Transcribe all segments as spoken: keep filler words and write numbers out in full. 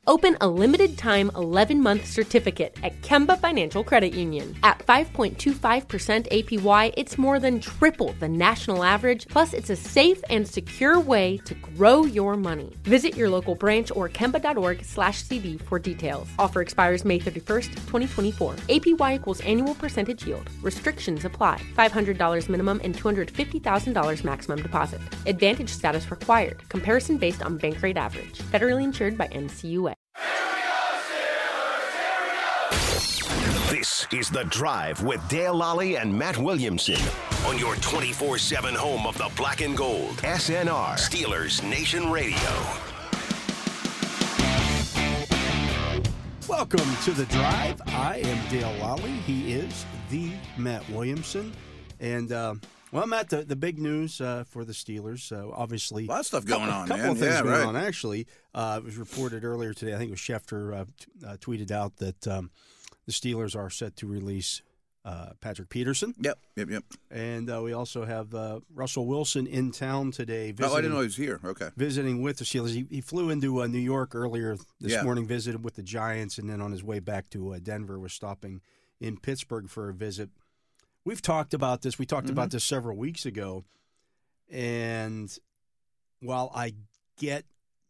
Open a limited-time eleven-month certificate at Kemba Financial Credit Union. At five point two five percent A P Y, it's more than triple the national average, plus it's a safe and secure way to grow your money. Visit your local branch or kemba.org slash CD for details. Offer expires May thirty-first, twenty twenty-four. A P Y equals annual percentage yield. Restrictions apply. five hundred dollars minimum and two hundred fifty thousand dollars maximum deposit. Advantage status required. Comparison based on bank rate average. Federally insured by N C U A. This is The Drive with Dale Lally and Matt Williamson on your twenty-four seven home of the black and gold. S N R, Steelers Nation Radio. Welcome to The Drive. I am Dale Lally. He is the Matt Williamson. And, uh, well, Matt, the, the big news uh, for the Steelers, uh, obviously. A lot of stuff going couple, on, A couple man. of things yeah, going right. on, actually. Uh, it was reported earlier today. I think it was Schefter uh, t- uh, tweeted out that um, the Steelers are set to release uh, Patrick Peterson. Yep, yep, yep. And uh, we also have uh, Russell Wilson in town today. Visiting, Oh, I didn't know he was here. Okay. Visiting with the Steelers. He, he flew into uh, New York earlier this Yeah. morning, visited with the Giants, and then on his way back to uh, Denver was stopping in Pittsburgh for a visit. We've talked about this. We talked mm-hmm. about this several weeks ago. And while I get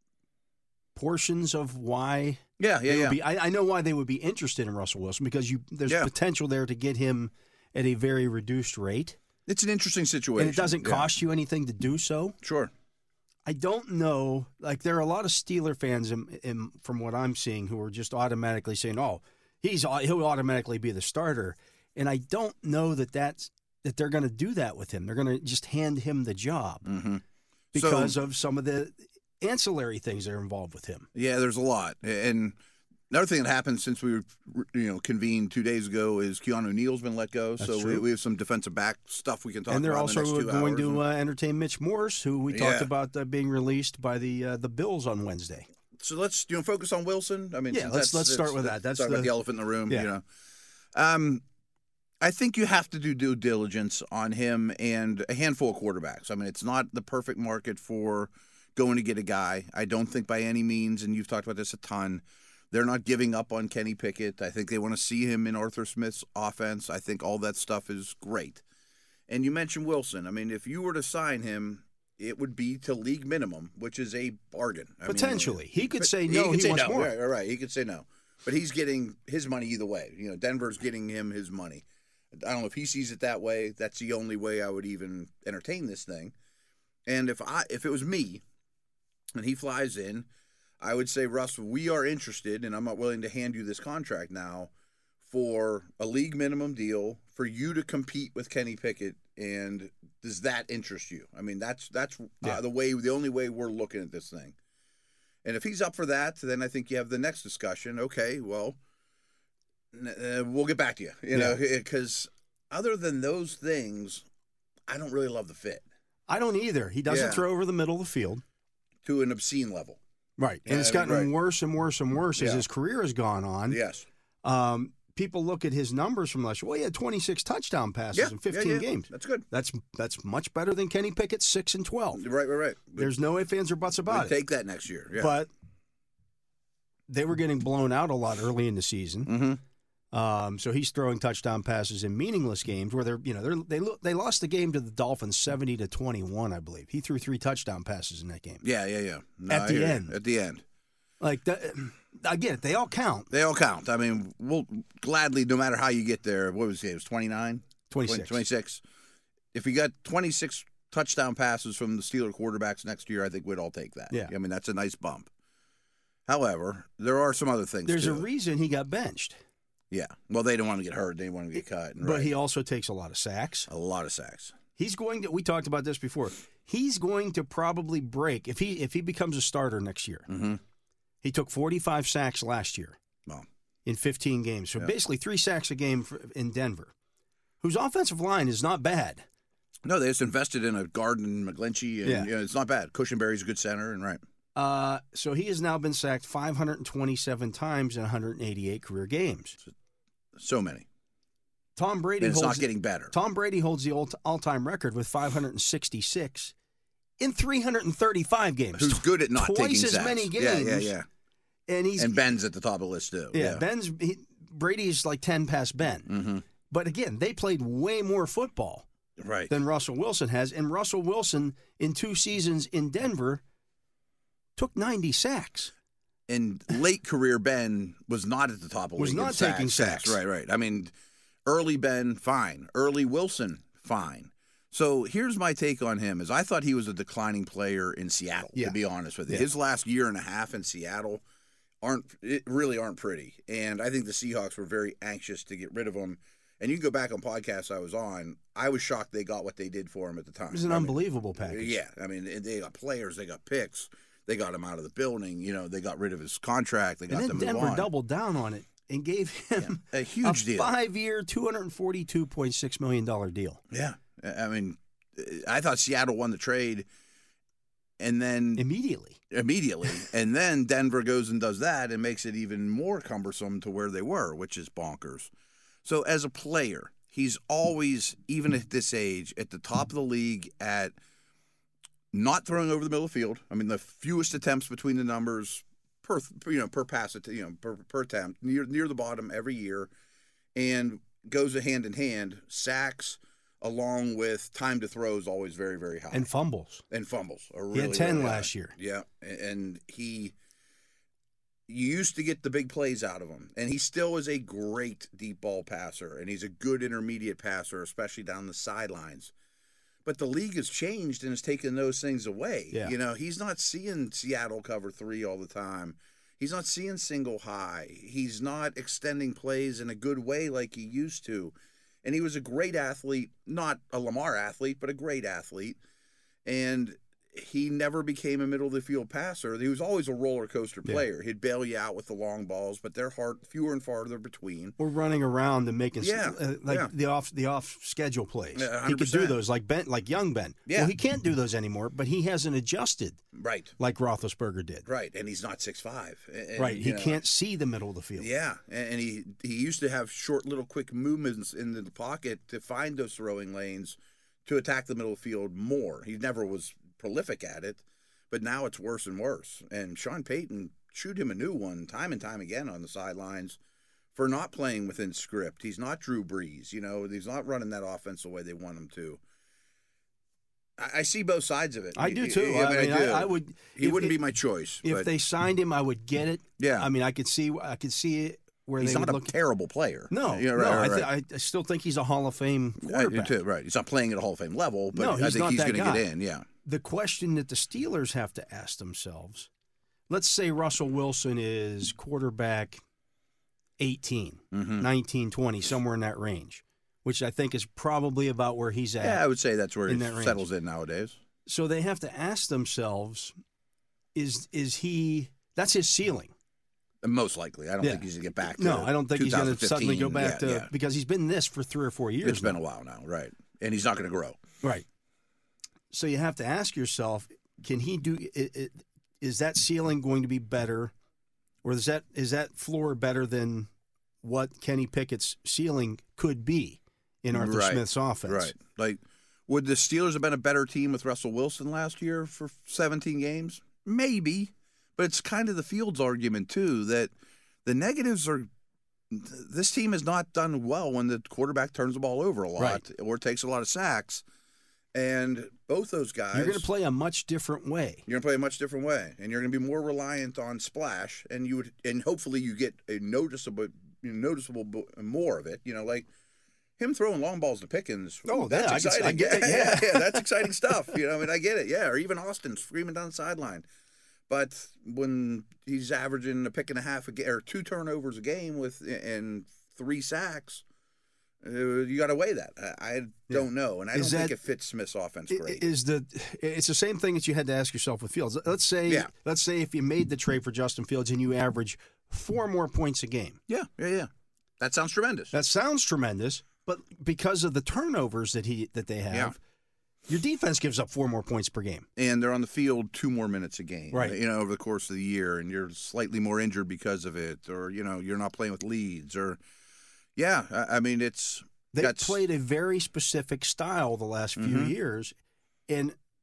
portions of why yeah, yeah, yeah. Be, I, I know why they would be interested in Russell Wilson, because you there's yeah. potential there to get him at a very reduced rate. It's an interesting situation. And it doesn't yeah. cost you anything to do so. Sure. I don't know. Like, there are a lot of Steeler fans, in, in, from what I'm seeing, who are just automatically saying, oh, he's he'll automatically be the starter. And I don't know that that's, that they're going to do that with him. They're going to just hand him the job mm-hmm. because so, of some of the ancillary things that are involved with him. Yeah, there's a lot. And another thing that happened since we were, you know, convened two days ago is Keanu Neal's been let go. That's so true. we, we have some defensive back stuff we can talk and they're about also in the next two going hours. to uh, entertain Mitch Morse, who we talked Yeah. about uh, being released by the uh, the Bills on Wednesday. So let's you know focus on Wilson. I mean, yeah, let's that's, let's start that's, with that. That's talk the, about the elephant in the room. Yeah. You know, um, I think you have to do due diligence on him and a handful of quarterbacks. I mean, it's not the perfect market for going to get a guy. I don't think by any means, and you've talked about this a ton, they're not giving up on Kenny Pickett. I think they want to see him in Arthur Smith's offense. I think all that stuff is great. And you mentioned Wilson. I mean, if you were to sign him, it would be to league minimum, which is a bargain. I Potentially. mean, he could say he no, could he say wants no. more. Right, right, he could say no. But he's getting his money either way. You know, Denver's getting him his money. I don't know if he sees it that way. That's the only way I would even entertain this thing. And if I if it was me and he flies in, I would say, Russ, we are interested, and I'm not willing to hand you this contract now for a league minimum deal for you to compete with Kenny Pickett. And does that interest you? I mean, that's that's yeah. uh, the way, the only way we're looking at this thing. And if he's up for that, then I think you have the next discussion. Okay, well, uh, we'll get back to you. You yeah. know, because other than those things, I don't really love the fit. I don't either. He doesn't Yeah. throw over the middle of the field. To an obscene level. Right. And Yeah, it's gotten right. worse and worse and worse as Yeah. his career has gone on. Yes. Um, people look at his numbers from last year. Well, he had twenty-six touchdown passes Yeah, in fifteen yeah, yeah. games. That's good. That's that's much better than Kenny Pickett's six and twelve. Right, right, right. There's no ifs, ands, or buts about We'll it. take that next year. Yeah. But they were getting blown out a lot early in the season. Mm-hmm. Um, so he's throwing touchdown passes in meaningless games where they're, you know, they're, they lo- they lost the game to the Dolphins seventy to twenty-one, I believe. He threw three touchdown passes in that game. Yeah, yeah, yeah. No, At I the hear you. end. At the end. Like, that, I get it. They all count. They all count. I mean, we'll gladly, no matter how you get there, what was it? It was twenty-nine? twenty-six. twenty-six. If we got twenty-six touchdown passes from the Steeler quarterbacks next year, I think we'd all take that. Yeah. I mean, that's a nice bump. However, there are some other things, There's too. a reason he got benched. Yeah. Well, they didn't want to get hurt. They didn't want to get cut. But right. he also takes a lot of sacks. A lot of sacks. He's going to, we talked about this before, he's going to probably break, if he if he becomes a starter next year. Mm-hmm. He took forty-five sacks last year Well, in fifteen games. So Yeah. basically three sacks a game for, in Denver, whose offensive line is not bad. no, they just invested in a Garden McGlinchey, and Yeah. you know, it's not bad. Cushenberry's a good center, and right. Uh, so he has now been sacked five hundred twenty-seven times in one hundred eighty-eight career games. So many. Tom Brady And it's holds not getting better. Tom Brady holds the all- all-time record with five hundred sixty-six in three hundred thirty-five games. Who's good at not Twice taking as sacks. many Yeah, yeah, games. yeah. And he's and Ben's at the top of the list too. Yeah, Yeah, Ben's he, Brady's like ten past Ben. Mm-hmm. But again, they played way more football right. than Russell Wilson has, and Russell Wilson in two seasons in Denver took ninety sacks. And late career Ben was not at the top of the Was league in not sacks, taking sacks. Right, right. I mean, early Ben, fine. Early Wilson, fine. So here's my take on him: is I thought he was a declining player in Seattle. Yeah. To be honest with you, Yeah. his last year and a half in Seattle aren't it really aren't pretty, and I think the Seahawks were very anxious to get rid of him. And you can go back on podcasts I was on. I was shocked they got what they did for him at the time. It was an I mean, unbelievable package. Yeah, I mean, they got players, they got picks, they got him out of the building. You know, they got rid of his contract. They got And them then to move Denver on. doubled down on it and gave him Yeah, a huge a deal. five-year, two hundred forty-two point six million dollars deal. Yeah, I mean, I thought Seattle won the trade, and then Immediately. immediately, and then Denver goes and does that and makes it even more cumbersome to where they were, which is bonkers. So as a player, he's always, even at this age, at the top of the league at not throwing over the middle of the field. I mean, the fewest attempts between the numbers per you know per pass, you know per, per attempt, near near the bottom every year, and goes hand in hand. Sacks along with time to throw is always very very high, And fumbles. and fumbles are He really had ten really last high. year. Yeah, and he you used to get the big plays out of him, and he still is a great deep ball passer, and he's a good intermediate passer, especially down the sidelines. But the league has changed and has taken those things away. Yeah. You know, he's not seeing Seattle cover three all the time. He's not seeing single high. He's not extending plays in a good way like he used to. And he was a great athlete, not a Lamar athlete, but a great athlete. And he never became a middle of the field passer. He was always a roller coaster Yeah. player. He'd bail you out with the long balls, but they're hard, fewer and farther between. Or running around and making s- Yeah, uh, like yeah. the off the off schedule plays. Yeah, one he hundred could do percent. those like Ben, like young Ben. Yeah. Well, he can't do those anymore, but he hasn't adjusted Right, like Roethlisberger did. right. And he's not six five. And, right. He you know, can't see the middle of the field. Yeah, and and he he used to have short, little, quick movements in the pocket to find those throwing lanes to attack the middle field more. He never was prolific at it, but now it's worse and worse. And Sean Payton chewed him a new one time and time again on the sidelines for not playing within script. He's not Drew Brees, you know. He's not running that offense the way they want him to. I, I see both sides of it. I do too. Yeah, I, mean, do. I, I would. He if- wouldn't if, be my choice. If but they signed him, I would get it. Yeah. I mean, I could see. I could see it where he's they not would a look. terrible player. No, Yeah, right, no. right, I, right. th- I, I still think he's a Hall of Fame I do quarterback. too, right. He's not playing at a Hall of Fame level, but No, I he's think not he's that going to guy. get in, yeah. The question that the Steelers have to ask themselves: let's say Russell Wilson is quarterback eighteen, Mhm. nineteen, twenty, somewhere in that range, which I think is probably about where he's at. Yeah, I would say that's where in he that range. settles in nowadays. So they have to ask themselves: is is he? That's his ceiling. Most likely. I don't Yeah. think he's going to get back to No, I don't think he's going to suddenly go back yeah, to yeah. because he's been this for three or four years. It's been now. a while now, right. And he's not going to grow. Right. So you have to ask yourself: can he do? It, it, is that ceiling going to be better, or is that is that floor better than what Kenny Pickett's ceiling could be in Arthur Right. Smith's offense? Right. Like, would the Steelers have been a better team with Russell Wilson last year for seventeen games? Maybe. But it's kind of the Fields argument, too, that the negatives are this team has not done well when the quarterback turns the ball over a lot Right. or takes a lot of sacks. And both those guys. You're going to play a much different way. You're gonna play a much different way, and you're gonna be more reliant on splash, and you would, and hopefully you get a noticeable, you know, noticeable bo- more of it. You know, like him throwing long balls to Pickens. Oh, that's yeah, I can- exciting. I get it, yeah, yeah. yeah, that's exciting stuff. You know, I mean, I get it. Yeah, or even Austin screaming down the sideline. But when he's averaging a pick and a half a ga- or two turnovers a game with and three sacks. Uh, you got to weigh that. I, I don't know, and I Is don't think that- it fits Smith's offense I- great. Is the it's the same thing that you had to ask yourself with Fields. Let's say Yeah. let's say if you made the trade for Justin Fields and you average four more points a game. yeah, yeah, yeah. That sounds tremendous. That sounds tremendous, but because of the turnovers that he that they have, Yeah. your defense gives up four more points per game. and they're on the field two more minutes a game, Right. You know, over the course of the year, and you're slightly more injured because of it, or you know, you're not playing with leads, or yeah, I, I mean, it's They that's played a very specific style the last few Mhm. years, and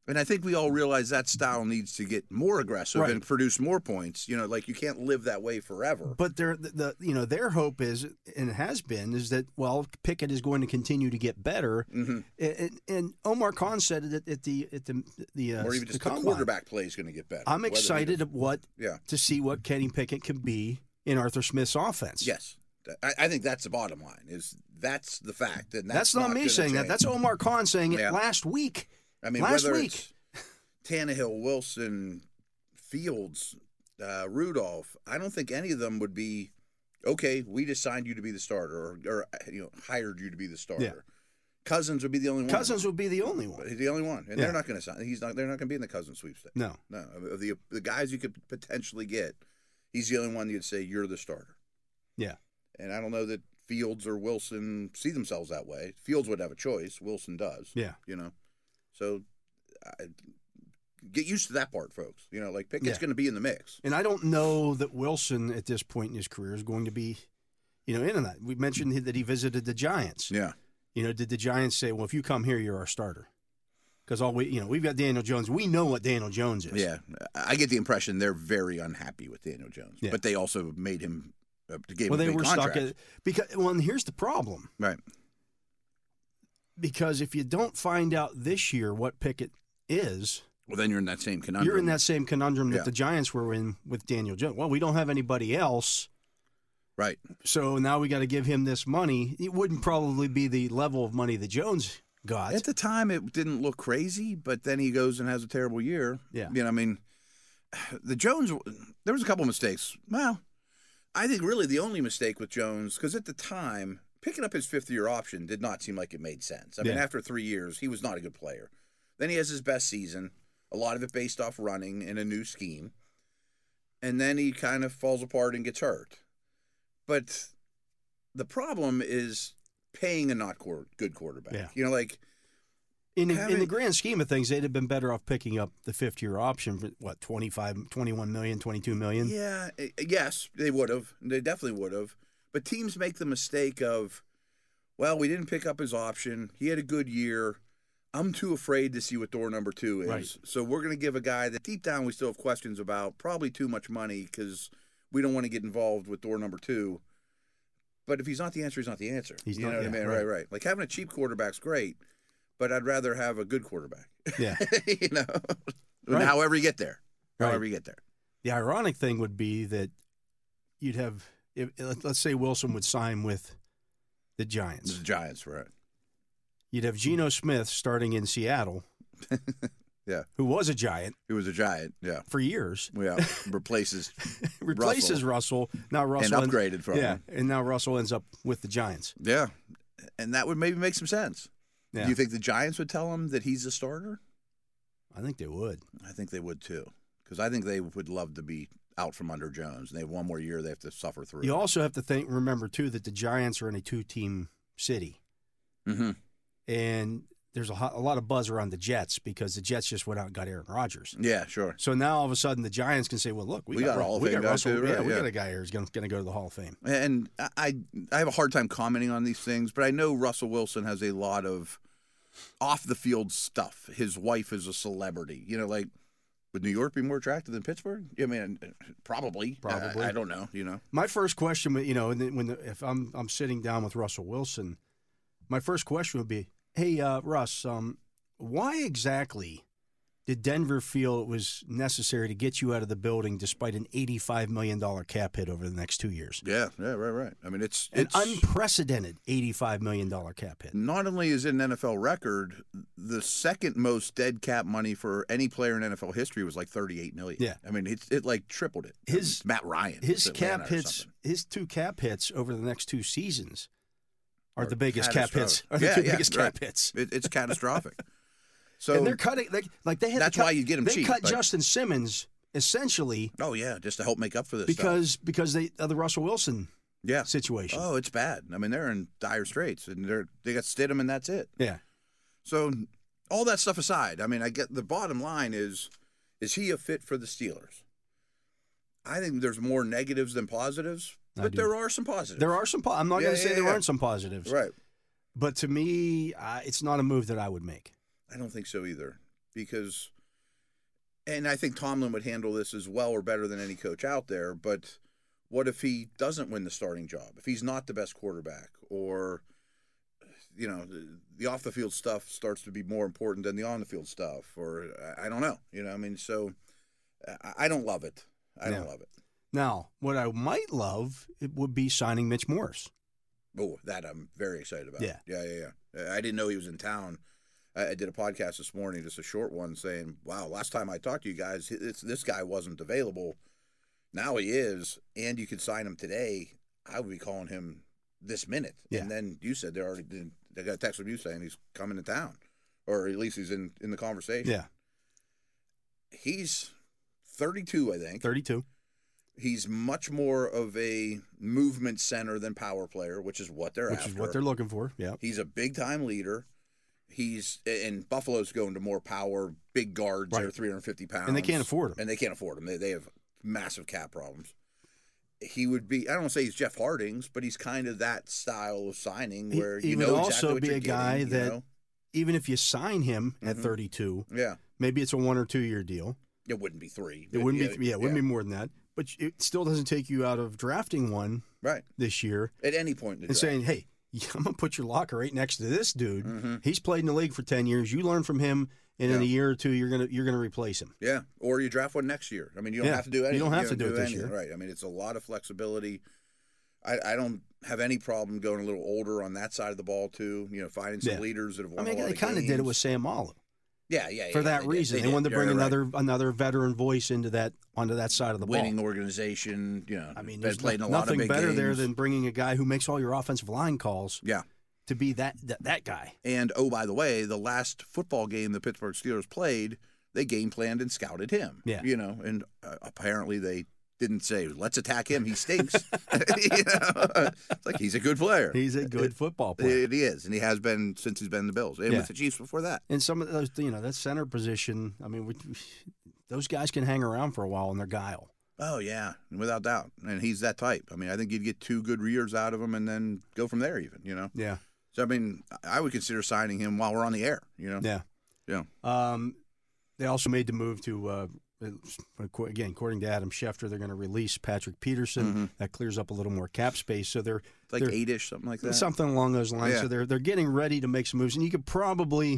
And I think we all realize that style needs to get more aggressive Right. and produce more points. You know, like you can't live that way forever. But their the, the you know their hope is, and it has been, is that well Pickett is going to continue to get better. Mm-hmm. And, and Omar Khan said it at the at the the uh, Or even just the, combine. quarterback play is going to get better. I'm Whether excited he of what Yeah. to see what Kenny Pickett can be in Arthur Smith's offense. Yes. I, I think that's the bottom line. Is that's the fact. And that's, that's, not, me gonna saying that. change. That's Omar Khan saying it Yeah. last week. I mean, last whether week. it's Tannehill, Wilson, Fields, uh, Rudolph, I don't think any of them would be, okay, we just signed you to be the starter or, or you know, hired you to be the starter. Yeah. Cousins would be the only one. Cousins would be the only one. But he's the only one. And Yeah. they're not going to sign. He's not. They're not going to be in the Cousins sweepstakes. No. No. Of the, the guys you could potentially get, he's the only one you'd say, you're the starter. Yeah. And I don't know that Fields or Wilson see themselves that way. Fields would have a choice. Wilson does. Yeah. You know? So I, get used to that part, folks. You know, like Pickett's Yeah. going to be in the mix. And I don't know that Wilson at this point in his career is going to be, you know, in that. We mentioned that he visited the Giants. Yeah. You know, did the Giants say, well, if you come here, you're our starter? Because all we, you know, we've got Daniel Jones. We know what Daniel Jones is. Yeah. I get the impression they're very unhappy with Daniel Jones. Yeah. But they also made him, uh, gave Well, him a they big were contract. stuck at because. Well, and here's the problem. Right. Because if you don't find out this year what Pickett is, Well, then you're in that same conundrum. you're in that same conundrum that Yeah. the Giants were in with Daniel Jones. Well, we don't have anybody else, Right. so now we got to give him this money. It wouldn't probably be the level of money that Jones got. At the time, it didn't look crazy, but then he goes and has a terrible year. Yeah. You know, I mean, the Jones, there was a couple mistakes. Well, I think really the only mistake with Jones, because at the time, picking up his fifth-year option did not seem like it made sense. I mean, Yeah. after three years, he was not a good player. Then he has his best season, a lot of it based off running in a new scheme. And then he kind of falls apart and gets hurt. But the problem is paying a not quar- good quarterback. Yeah. You know, like, in, the, in having- the grand scheme of things, they'd have been better off picking up the fifth-year option for, what, twenty-five, twenty-one million, twenty-two million? yeah, eh, yes, they would have. They definitely would have. But teams make the mistake of, well, we didn't pick up his option. He had a good year. I'm too afraid to see what door number two is. Right. So we're going to give a guy that deep down we still have questions about, probably too much money because we don't want to get involved with door number two. But if he's not the answer, he's not the answer. He's you not- know what I yeah, mean? right. Right, right. Like having a cheap quarterback's great, but I'd rather have a good quarterback. Yeah. you know, Right. however you get there. Right. However you get there. The ironic thing would be that you'd have, if, let's say Wilson would sign with the Giants. The Giants, right? You'd have Geno Smith starting in Seattle, Yeah. who was a Giant He was a Giant. Yeah. for years, Yeah. Replaces replaces Russell. Now Russell and upgraded from yeah, him. and now Russell ends up with the Giants. Yeah. And that would maybe make some sense. Yeah. Do you think the Giants would tell him that he's a starter? I think they would. I think they would too. Because I think they would love to be out from under Jones. And they have one more year they have to suffer through. You also have to think, remember too, that the Giants are in a two-team city, Mm-hmm. and there's a, ho- a lot of buzz around the Jets because the Jets just went out and got Aaron Rodgers. Yeah, sure. So now all of a sudden the Giants can say, "Well, look, we, We got, got a Hall of we Fame got guy Russell. too, yeah, right, we yeah. got a guy here who's going to go to the Hall of Fame." And I, I have a hard time commenting on these things, but I know Russell Wilson has a lot of off-the-field stuff. His wife is a celebrity. You know, like, would New York be more attractive than Pittsburgh? I mean, probably. Probably. I, I don't know, you know. My first question, you know, and then when the, if I'm I'm sitting down with Russell Wilson, my first question would be, "Hey, uh, Russ, um, why exactly did Denver feel it was necessary to get you out of the building despite an eighty-five million dollars cap hit over the next two years? Yeah, yeah, right, right. I mean, it's An it's unprecedented eighty-five million dollars cap hit. not only is it an N F L record, the second most dead cap money for any player in N F L history was like thirty-eight million dollars. Yeah. I mean, it's it like tripled it. His- Matt Ryan, His with cap Atlanta or hits, something. his two cap hits over the next two seasons are Are the biggest cap hits. catastrophic. Are the Yeah, two yeah, biggest right. cap hits. It, it's catastrophic. So and they're cutting like, like they had That's to cut, why you get 'em they cheap, cut like- Justin Simmons essentially oh yeah, just to help make up for this stuff. because because they of the Russell Wilson Yeah. situation. Oh, it's bad. I mean, they're in dire straits, and they're they got Stidham, and that's it. Yeah. So all that stuff aside, I mean, I get the bottom line is, is he a fit for the Steelers? I think there's more negatives than positives, I but do. there are some positives. There are some. Po- I'm not Yeah, going to say yeah, there yeah. aren't some positives, Right. but to me, uh, it's not a move that I would make. I don't think so either. because, and I think Tomlin would handle this as well or better than any coach out there, but what if he doesn't win the starting job? If he's not the best quarterback, or, you know, the, the off-the-field stuff starts to be more important than the on-the-field stuff, or I don't know. You know, I mean, so I, I don't love it. I Yeah. don't love it. Now, what I might love it would be signing Mitch Morse. Oh, that I'm very excited about. Yeah. Yeah, yeah, yeah. I didn't know he was in town. I, I did a podcast this morning, just a short one, saying, wow, last time I talked to you guys, this, this guy wasn't available. Now he is, and you could sign him today. I would be calling him this minute. Yeah. And then you said they already did, they got a text from you saying he's coming to town, or at least he's in, in the conversation. Yeah. He's thirty-two, I think. thirty-two. He's much more of a movement center than power player, which is what they're Which after. is what they're looking for. Yeah. He's a big-time leader. He's and Buffalo's going to more power, big guards. Right. They're three hundred fifty pounds, And they can't afford him. And they can't afford him. They they have massive cap problems. He would be. I don't want to say he's Jeff Hardings, but he's kind of that style of signing where he, you he know would exactly also what be you're a guy getting, you that, know? even if you sign him at Mhm. thirty-two, Yeah, maybe it's a one or two year deal. it wouldn't be three. It but wouldn't yeah, be. Yeah, it wouldn't be more than that. But it still doesn't take you out of drafting one right this year at any point in the and draft. saying, "Hey, I'm gonna put your locker right next to this dude. Mhm. He's played in the league for ten years. You learn from him, and in Yeah. a year or two, you're gonna you're gonna replace him." Yeah, or you draft one next year. I mean, you don't Yeah, have to do you anything. don't have to do it this anything, year. right? I mean, it's a lot of flexibility. I, I don't have any problem going a little older on that side of the ball too. You know, finding some Yeah. leaders that have I won mean, a lot they of kind of did it games. with Sam Malu Yeah, yeah, yeah. for that they did. reason. They, did. wanted to You're bring right. another another veteran voice into that onto that side of the winning ball. organization. You know, I mean, been there's played in a no- lot of nothing big better games. there than bringing a guy who makes all your offensive line calls yeah. to be that that, that guy. And oh, by the way, the last football game the Pittsburgh Steelers played, they game planned and scouted him. Yeah. you know, and uh, apparently they didn't say, "Let's attack him. He stinks." You know? It's like he's a good player. He's a good football player. It, he is, and he has been since he's been in the Bills and Yeah. with the Chiefs before that. And some of those, you know, that center position. I mean, we, those guys can hang around for a while in their guile. Oh yeah, without doubt. And he's that type. I mean, I think you'd get two good years out of him, and then go from there. Even you know. Yeah, So I mean, I would consider signing him while we're on the air. You know. yeah. Yeah. Um, they also made the move to, uh, again, according to Adam Schefter, they're going to release Patrick Peterson. Mm-hmm. That clears up a little more cap space. So they're It's like they're, eight-ish, something like that. something along those lines. Yeah. So they're they're getting ready to make some moves, and you could probably.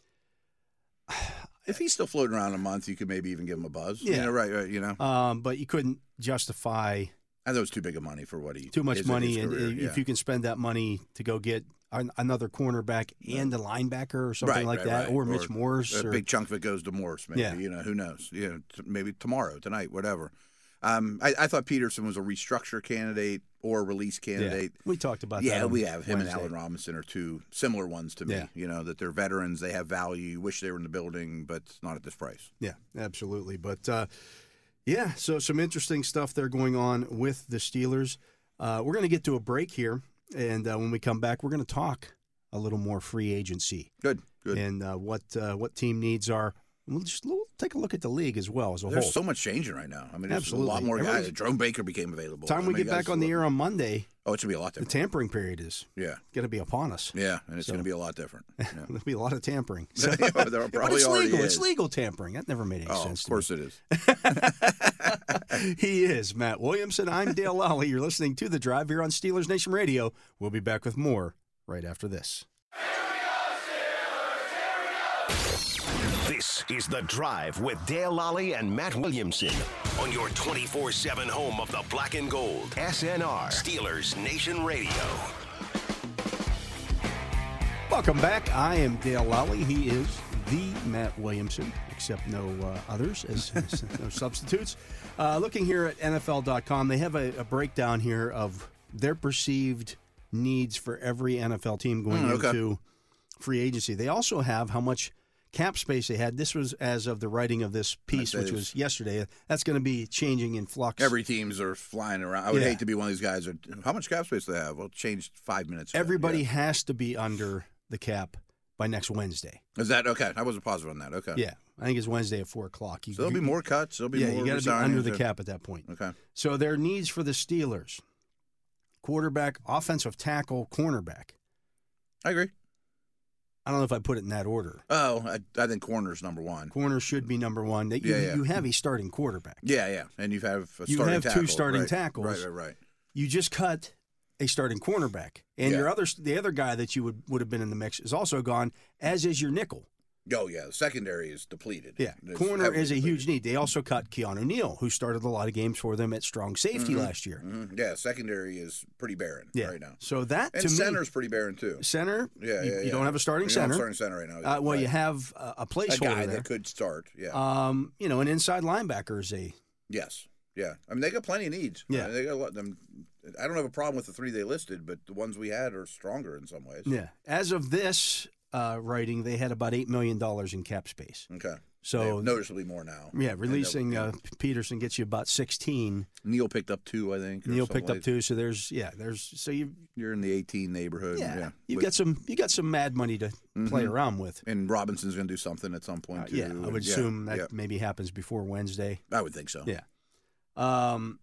If he's still floating around a month, you could maybe even give him a buzz. Yeah. You know, right, right. You know, Um, but you couldn't justify I thought it was too big of money for what he too much is in money, his and career, if yeah. you can spend that money to go get an, another cornerback and a linebacker or something Right, like right, that, right. or Mitch Morse, a or, big chunk of it goes to Morse, maybe. Yeah. You know, who knows? You know, t- maybe tomorrow, tonight, whatever. Um, I, I thought Peterson was a restructure candidate or a release yeah. candidate. We talked about that. Yeah, on we have him Wednesday. and Allen Robinson are two similar ones to me. Yeah. You know that they're veterans, they have value. You wish they were in the building, but not at this price. Yeah, absolutely. But uh, yeah, so some interesting stuff there going on with the Steelers. Uh, we're going to get to a break here, and uh, when we come back, we're going to talk a little more free agency Good, good. and uh, what uh, what team needs are. We'll just we'll take a look at the league as well as a There's whole. so much changing right now. I mean, there's Absolutely. a lot more guys. Everyone's- Jerome Baker became available. Time I we mean, get back guys on the look- air on Monday, Oh, it should be a lot the different. tampering period is Yeah, going to be upon us. yeah, and it's So- going to be a lot different. Yeah. There'll be a lot of tampering. So, There but probably it's already legal. is. It's legal tampering. That never made any Oh, sense of course to me. it is. He is Matt Williamson. I'm Dale Lally. You're listening to The Drive here on Steelers Nation Radio. We'll be back with more right after this. This is The Drive with Dale Lally and Matt Williamson on your twenty-four seven home of the black and gold. S N R, Steelers Nation Radio. Welcome back. I am Dale Lally. He is the Matt Williamson, except no uh, others, as, as no substitutes. Uh, looking here at N F L dot com, they have a, a breakdown here of their perceived needs for every N F L team going Mm, okay. into free agency. They also have how much cap space they had. This was as of the writing of this piece, That which is- was yesterday. That's going to be changing in flux. Every teams are flying around. I would Yeah. hate to be one of these guys. That, how much cap space do they have? Well, it changed five minutes ago. Everybody Yeah. has to be under the cap by next Wednesday. Is that okay? I wasn't positive on that. Okay. Yeah, I think it's Wednesday at four o'clock. You, So there'll be more cuts. There'll be Yeah, more. you got to be resignings, under the or- cap at that point. Okay. So their needs for the Steelers: quarterback, offensive tackle, cornerback. I agree. I don't know if I put it in that order. Oh, I, I think corner's number one. Corner should be number one. You, Yeah, yeah. you have a starting quarterback. Yeah, yeah, and you have a You starting have two tackle, starting right. tackles. Right, right, right. You just cut a starting cornerback, and Yeah. your other the other guy that you would, would have been in the mix is also gone, as is your nickel. Oh, yeah, the secondary is depleted. Yeah, It's corner heavily is a depleted. huge need. They also cut Keanu Neal, who started a lot of games for them at strong safety Mhm. last year. Mhm. Yeah, secondary is pretty barren Yeah, right now. so that And to center's me, pretty barren, too. center. Yeah, you, yeah, you yeah. don't have a starting You don't have center. a starting center right now. Uh, well, right. you have a, a a placeholder guy there. that could start, yeah. Um, you know, an inside linebacker is a yes, yeah. I mean, they got plenty of needs. Yeah. I mean, they got a lot of them. I don't have a problem with the three they listed, but the ones we had are stronger in some ways. yeah. As of this uh, writing, they had about eight million dollars in cap space. Okay. So They have noticeably more now. yeah, And releasing they'll- uh, Peterson gets you about sixteen. Neil picked up two, I think. or Neil something picked up like- two, so there's yeah, there's so you You're in the eighteen neighborhood. yeah, Yeah, you With- got some you got some mad money to play Mhm. around with. And Robinson's going to do something at some point Uh, too. yeah, I and- would yeah, assume that yeah. maybe happens before Wednesday. I would think so. Yeah. Um.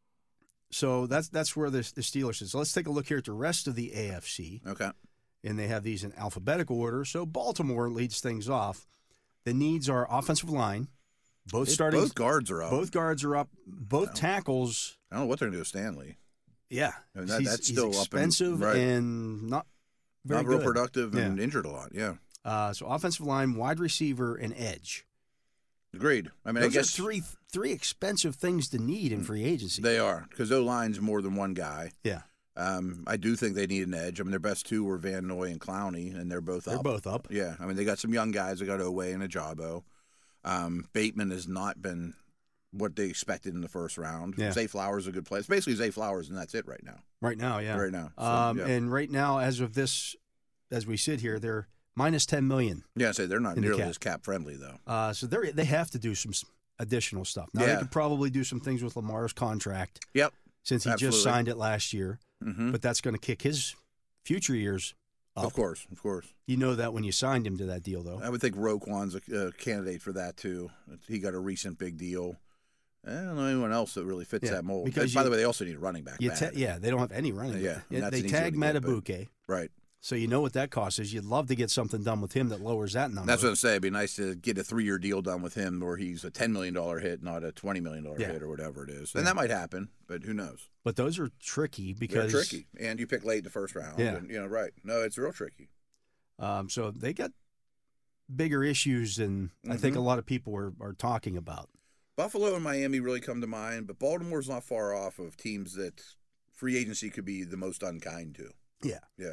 So that's that's where the the Steelers is. So let's take a look here at the rest of the A F C, Okay. and they have these in alphabetical order. So Baltimore leads things off. The needs are offensive line, both It- starting, Both guards are up. both guards are up, both tackles. I don't know what they're going to do with Stanley. Yeah, I mean, that- he's, that's he's still up and- expensive right. and not very Not real good. productive and Yeah. injured a lot. Yeah. Uh, so offensive line, wide receiver, and edge. Agreed. I mean, Those I guess are three three expensive things to need in free agency. they are because O line's more than one guy. yeah, Um, I do think they need an edge. I mean, their best two were Van Noy and Clowney, and they're both they're up. both up. Yeah, I mean, they got some young guys. They got Owe and Ajabo. Um, Bateman has not been what they expected in the first round. Yeah. Zay Flowers is a good player. It's basically Zay Flowers, and that's it right now. Right now, yeah. Right now. So, Um, yeah. And right now, as of this, as we sit here, they're minus ten million. Yeah, I say they're not in the nearly cap. as cap friendly though. Uh, so they they have to do some s- additional stuff. Now Yeah. they could probably do some things with Lamar's contract Yep. since he Absolutely. just signed it last year, Mm-hmm. but that's going to kick his future years up. Of course, of course. You know that when you signed him to that deal, though. I would think Roquan's a, a candidate for that too. He got a recent big deal. I don't know anyone else that really fits Yeah, that mold. because By you- the way, they also need a running back. You bad. ta- yeah, they don't have any running. Yeah, back. and that's they an easy tag one to get, but- Matabuke, Right. so you know what that cost is. You'd love to get something done with him that lowers that number. That's what I'm saying. It'd be nice to get a three-year deal done with him where he's a ten million dollars hit, not a twenty million dollars Yeah. hit or whatever it is. And that might happen, but who knows? But those are tricky because They're tricky. And you pick late in the first round. Yeah. And, you know, right. No, it's real tricky. Um, so they got bigger issues than I think Mhm. a lot of people are, are talking about. Buffalo and Miami really come to mind, but Baltimore's not far off of teams that free agency could be the most unkind to. Yeah. Yeah.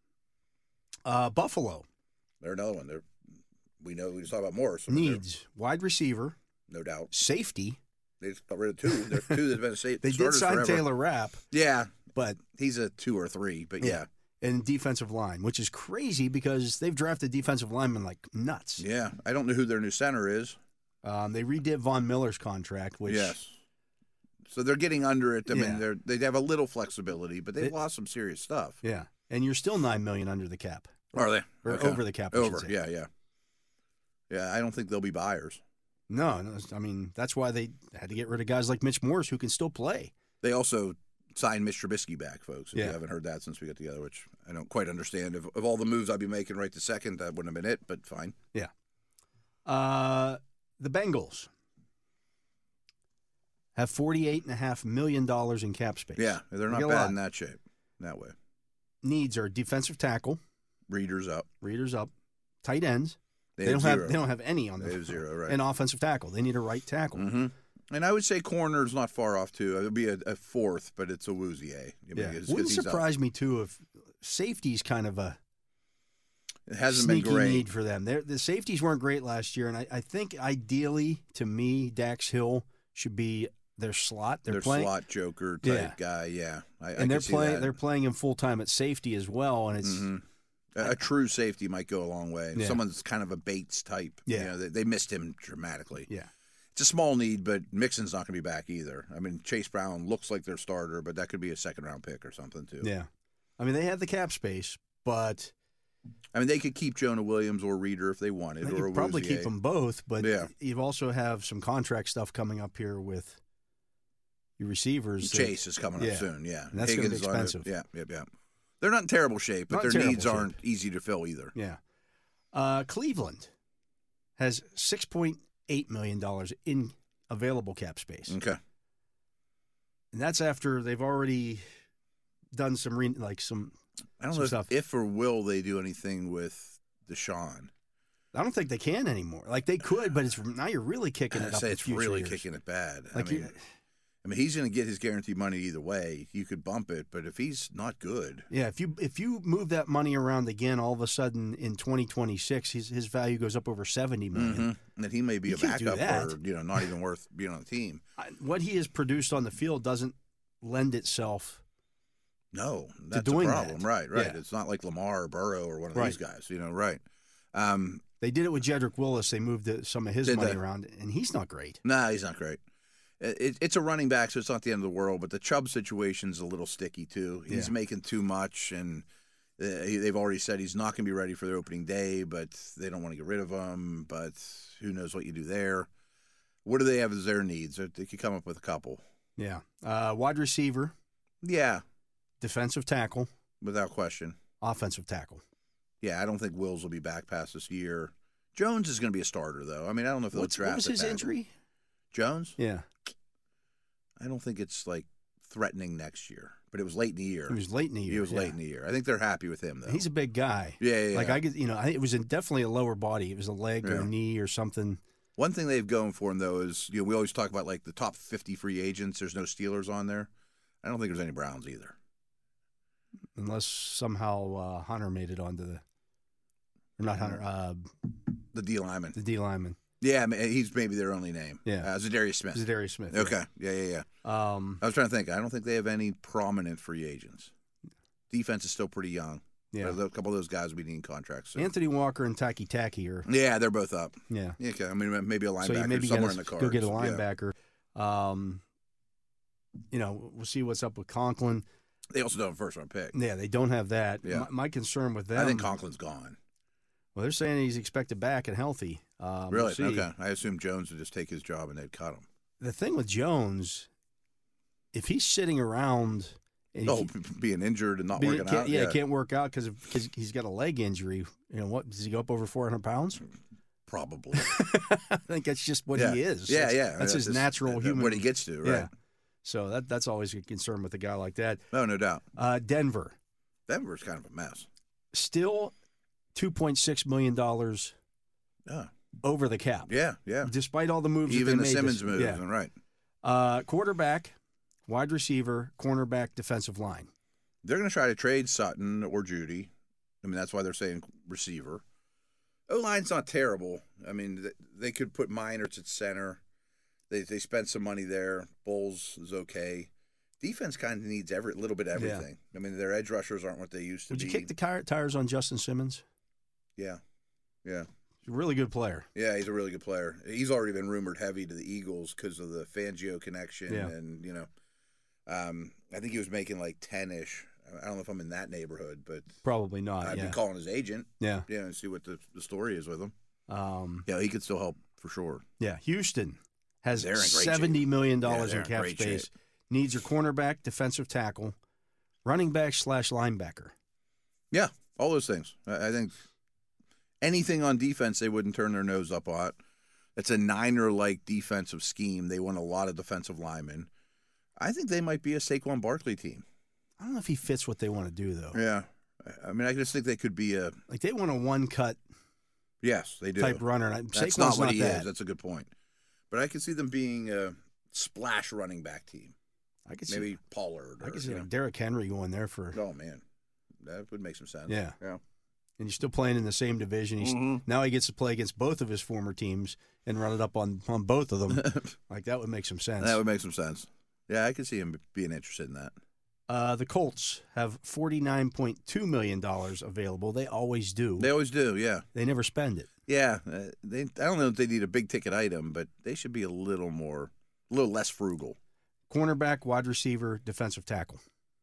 Uh, Buffalo They're another one. They're, we know we just talked about Morris. so they're- needs wide receiver, No doubt. safety. They just got rid of two. There's two that's been safe. They did starters sign forever. Taylor Rapp, Yeah. but He's a two or three, but yeah. and defensive line, which is crazy because they've drafted defensive linemen like nuts. Yeah. I don't know who their new center is. Um, they redid Von Miller's contract, which yes. So they're getting under it. I Yeah. mean, they're, they have a little flexibility, but they've It- lost some serious stuff. yeah, and you're still nine million under the cap Are they? or Okay. over the cap. I should Over. say. Yeah, yeah. Yeah, I don't think they'll be buyers. No, no, I mean that's why they had to get rid of guys like Mitch Morse who can still play. They also signed Mitch Trubisky back, folks. If Yeah. you haven't heard that since we got together, which I don't quite understand. Of, of all the moves I'd be making right this second, that wouldn't have been it, but fine. Yeah. Uh, the Bengals have forty-eight and a half million dollars in cap space. Yeah, they're They not get a bad lot. in that shape, that way. Needs are defensive tackle, Readers up. readers up, tight ends. They, They, have don't zero. have they don't have any on They the have zero, right. and offensive tackle. They need a right tackle. Mm-hmm. And I would say corner's not far off, too. It would be a, a fourth, but it's a Woozier. I mean, Yeah, it's 'cause wouldn't he's up. surprise me too if safety's kind of a It hasn't sneaky been great. need for them. They're, the safeties weren't great last year, and I, I think ideally, to me, Dax Hill should be their slot. They're Their playing, slot joker type Yeah. guy, yeah. I, I and can they're see playing. that. They're playing him full time at safety as well, and it's Mhm. A, a true safety might go a long way. Yeah. Someone's kind of a Bates type. Yeah. You know, they, they missed him dramatically. yeah. It's a small need, but Mixon's not going to be back either. I mean, Chase Brown looks like their starter, but that could be a second round pick or something too. Yeah. I mean, they have the cap space, but I mean, they could keep Jonah Williams or Reader if they wanted, they or could probably Awuzie. keep them both. But Yeah. you also have some contract stuff coming up here with your receivers. that- Chase is coming Yeah. up soon, yeah. And that's gonna be Higgins on it. expensive. Yeah, yeah, yeah. They're not in terrible shape, but Not in their terrible needs shape. aren't easy to fill either. Yeah. Uh, Cleveland has six point eight million dollars in available cap space. Okay. And that's after they've already done some re- like some. I don't some know stuff. if, if or will they do anything with Deshaun. I don't think they can anymore. Like they could, but it's now you're really kicking it I up. say in it's future really years. kicking it bad. Like I mean, you- I mean, he's going to get his guaranteed money either way. You could bump it, but if he's not good, Yeah, if you if you move that money around again, all of a sudden in twenty twenty-six, his his value goes up over seventy million. mm-hmm. then he may be You a can't do backup that. or you know not even worth being on the team. I- What he has produced on the field doesn't lend itself. No, that's doing a problem. that. Right, right. Yeah. It's not like Lamar or Burrow or one of Right. these guys. You know, right. Um, They did it with Jedrick Willis. They moved the, some of his Did money they? around, and he's not great. nah, he's not great. It, it's a running back, so it's not the end of the world. But the Chubb situation's a little sticky too. He's Yeah. making too much, and uh, he- they've already said he's not going to be ready for their opening day. But they don't want to get rid of him. But who knows what you do there? What do they have as their needs? They could come up with a couple. Yeah, uh, wide receiver, Yeah, defensive tackle, without question. offensive tackle. Yeah, I don't think Wills will be back past this year. Jones is going to be a starter, though. I mean, I don't know if they'll What's, draft what was it his back. injury? Jones? Yeah, I don't think it's like threatening next year, but it was late in the year. he was late in the year. He was yeah. late in the year. I think they're happy with him, though. He's a big guy. yeah, yeah, Like yeah. I get, you know, I, it was in definitely a lower body. It was a leg or Yeah. a knee or something. One thing they've going for him, though, is you know we always talk about like the top fifty free agents. There's no Steelers on there. I don't think there's any Browns either. Unless somehow uh, Hunter made it onto the, or not Hunter, uh, The D lineman. the D lineman, Yeah, I mean, he's maybe their only name. Yeah. uh, Zadarius Smith. Zadarius Smith. Okay, yeah, yeah, yeah. Um, I was trying to think. I don't think they have any prominent free agents. Defense is still pretty young. yeah. A couple of those guys will be needing contracts. soon. Anthony Walker and Taki Taki are, Yeah, they're both up. yeah. Yeah, okay. I mean, maybe a linebacker So you maybe somewhere gotta in the cards. go get a Yeah. linebacker. Um, you know, we'll see what's up with Conklin. They also don't have a first round pick. Yeah, they don't have that. Yeah. My, my concern with them, I think Conklin's gone. well, they're saying he's expected back and healthy. Um, we'll Really? see. Okay. I assume Jones would just take his job and they'd cut him. The thing with Jones, if he's sitting around and Oh, he, being injured and not be- working can't- out. yeah, can't work out because because he's got a leg injury. You know what? Does he go up over four hundred pounds? Probably. I think that's just what yeah. he is. Yeah, that's, yeah. That's his just- natural that- human. What he gets to, right? Yeah. So that that's always a concern with a guy like that. No, no doubt. Uh, Denver Denver's kind of a mess. still two point six million dollars Yeah. over the cap. Yeah, yeah. Despite all the moves, that Even they the made Simmons this, moves, yeah. and right. Uh, quarterback, wide receiver, cornerback, defensive line. They're going to try to trade Sutton or Judy. I mean, that's why they're saying receiver. O-line's not terrible. I mean, th- they could put Miners at center. They they spent some money there. Bowles is okay. Defense kind of needs every little bit of everything. I mean, their edge rushers aren't what they used to Would be. you kick the tire, tires on Justin Simmons? Yeah, yeah, He's a really good player. yeah. He's a really good player. He's already been rumored heavy to the Eagles because of the Fangio connection, Yeah. and you know, um, I think he was making like ten-ish. I don't know if I'm in that neighborhood, but Probably not. I'd yeah. be calling his agent. yeah. Yeah, and see what the, the story is with him. Um, Yeah, he could still help for sure. yeah. Houston has They're in great seventy million dollars Yeah, in they're in cap great space. shape. Needs a cornerback, defensive tackle, running back slash linebacker. Yeah, all those things. I, I think anything on defense they wouldn't turn their nose up at. It's a Niner-like defensive scheme. They want a lot of defensive linemen. I think they might be a Saquon Barkley team. I don't know if he fits what they want to do though. Yeah. I mean, I just think they could be a Like they want a one cut yes, they do. type runner. And I- That's Saquon's not what not he that. is. That's a good point. But I could see them being a splash running back team. I could see Maybe Pollard. I Or, could see you know. like Derrick Henry going there for, Oh man, that would make some sense. Yeah. yeah. and he's still playing in the same division. He's Mhm. now he gets to play against both of his former teams and run it up on, on both of them. Like that would make some sense. That would make some sense. Yeah, I could see him being interested in that. Uh, the Colts have forty-nine point two million dollars available. They always do. They always do. Yeah, They never spend it. yeah. Uh, they. I don't know if they need a big ticket item, but they should be a little more, a little less frugal. Cornerback, wide receiver, defensive tackle.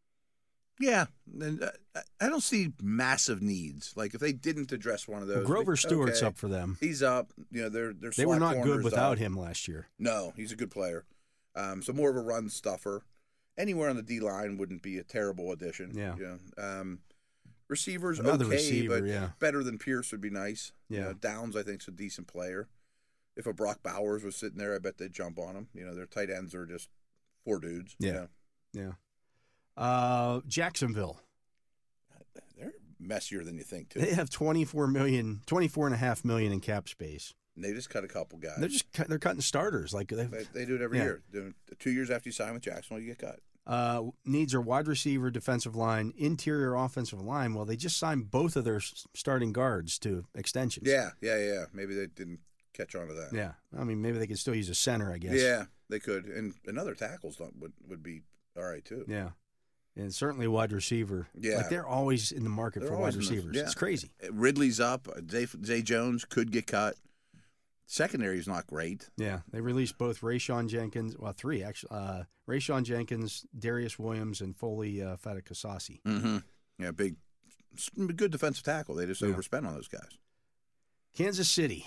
Yeah, and uh, I don't see massive needs. Like if they didn't address one of those, Grover like, Stewart's okay, up for them. He's up. You know, they're they're They were slot not good corners without up. him last year. No, he's a good player. Um, so more of a run stuffer. Anywhere on the D line wouldn't be a terrible addition. Yeah. You know? um, Receivers, Another okay, receiver, but yeah. better than Pierce would be nice. Yeah. You know, Downs, I think, is a decent player. If a Brock Bowers was sitting there, I bet they'd jump on him. You know, their tight ends are just four dudes. Yeah. You know? Yeah. Uh, Jacksonville. They're messier than you think, too. They have twenty-four million, twenty-four and a half million in cap space. And they just cut a couple guys. They're just cut, they're cutting starters like they. They, they do it every Yeah. year. Doing- Two years after you sign with Jacksonville, you get cut. Uh, needs are wide receiver, defensive line, interior offensive line. Well, they just signed both of their s- starting guards to extensions. Yeah, yeah, yeah. Maybe they didn't catch on to that. Yeah. I mean, maybe they could still use a center, I guess. Yeah, they could. And another tackles don't, would, would be all right, too. Yeah. And certainly wide receiver. Yeah. Like they're always in the market They're for always wide in the- receivers. yeah. It's crazy. Ridley's up. Zay, Zay Jones could get cut. Secondary is not great. Yeah. They released both Rayshon Jenkins, well, three actually. Uh, Rayshon Jenkins, Darius Williams, and Foley uh, Fatakasasi. Mm-hmm. Yeah, big, good defensive tackle. They just Yeah. overspent on those guys. Kansas City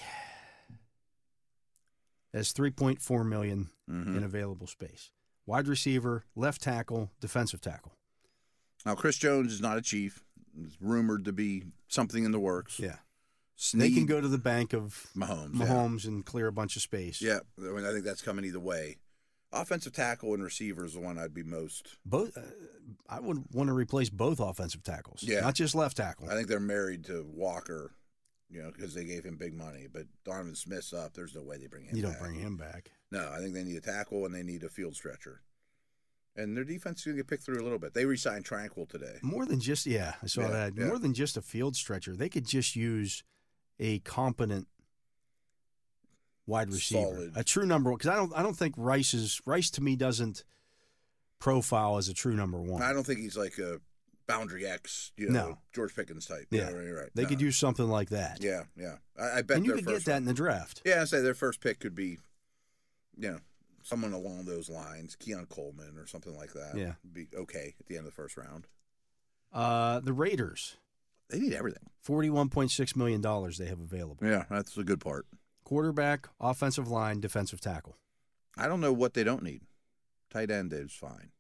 has three point four million dollars Mhm. in available space. Wide receiver, left tackle, defensive tackle. Now, Chris Jones is not a Chief. It's rumored to be something in the works. Yeah. Snead, They can go to the bank of Mahomes. Mahomes and clear a bunch of space. Yeah, yeah. I, mean, I think that's coming either way. Offensive tackle and receiver is the one I'd be most. Both, uh, I would want to replace both offensive tackles. Yeah. Not just left tackle. I think they're married to Walker, you know, because they gave him big money. But Donovan Smith's up. There's no way they bring him you don't back. bring him back. No, I think they need a tackle and they need a field stretcher. And their defense is going to get picked through a little bit. They re-signed Tranquil today. More than just, yeah, I saw Yeah, that. yeah. More than just a field stretcher. They could just use a competent wide receiver, Solid. a true number one. Because I don't, I don't think Rice is Rice to me doesn't profile as a true number one. I don't think he's like a boundary X, you know, No. George Pickens type. Yeah. Yeah, you're right. They No. could use something like that. Yeah, yeah. I, I bet and you their could get first that one- in the draft. Yeah, I say their first pick could be, you know, someone along those lines, Keon Coleman or something like that. Yeah. Be okay at the end of the first round. Uh, the Raiders, They need everything. forty-one point six million dollars they have available. Yeah, that's the good part. Quarterback, offensive line, defensive tackle. I don't know what they don't need. Tight end is fine.